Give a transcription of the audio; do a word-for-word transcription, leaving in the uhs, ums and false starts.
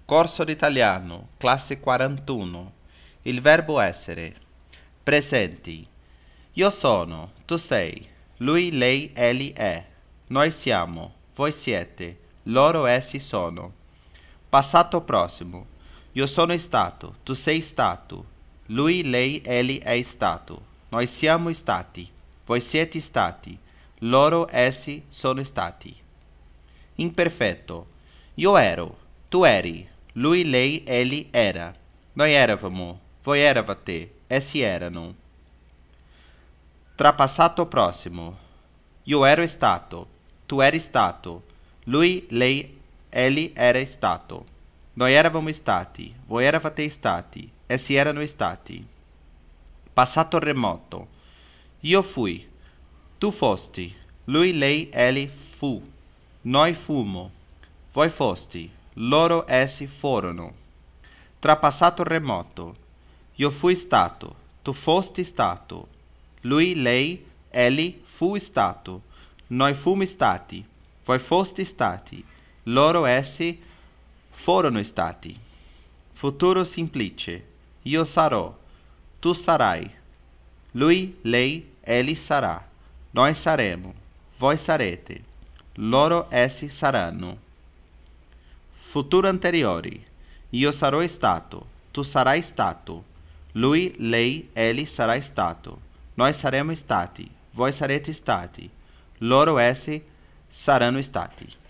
Corso d'italiano, classe quarantuno. Il verbo essere. Presenti. Io sono, tu sei, lui, lei, egli è. Noi siamo, voi siete, loro, essi sono. Passato prossimo. Io sono stato, tu sei stato, lui, lei, egli è stato. Noi siamo stati, voi siete stati, loro, essi sono stati. Imperfetto. Io ero, tu eri, lui, lei, egli era. Noi eravamo, voi eravate, essi erano. Trapassato prossimo. Io ero stato, tu eri stato, lui, lei, egli era stato. Noi eravamo stati, voi eravate stati, essi erano stati. Passato remoto. Io fui, tu fosti, lui, lei, egli fu. Noi fummo, voi fosti, loro, essi furono. Trapassato remoto. Io fui stato, tu fosti stato, lui, lei, egli fu stato, noi fummo stati, voi foste stati, loro, essi furono stati. Futuro semplice. Io sarò, tu sarai, lui, lei, egli sarà, noi saremo, voi sarete, loro, essi saranno. Futuro anteriore. Io sarò stato, tu sarai stato, lui, lei, egli sarà stato, noi saremo stati, voi sarete stati, loro, essi saranno stati.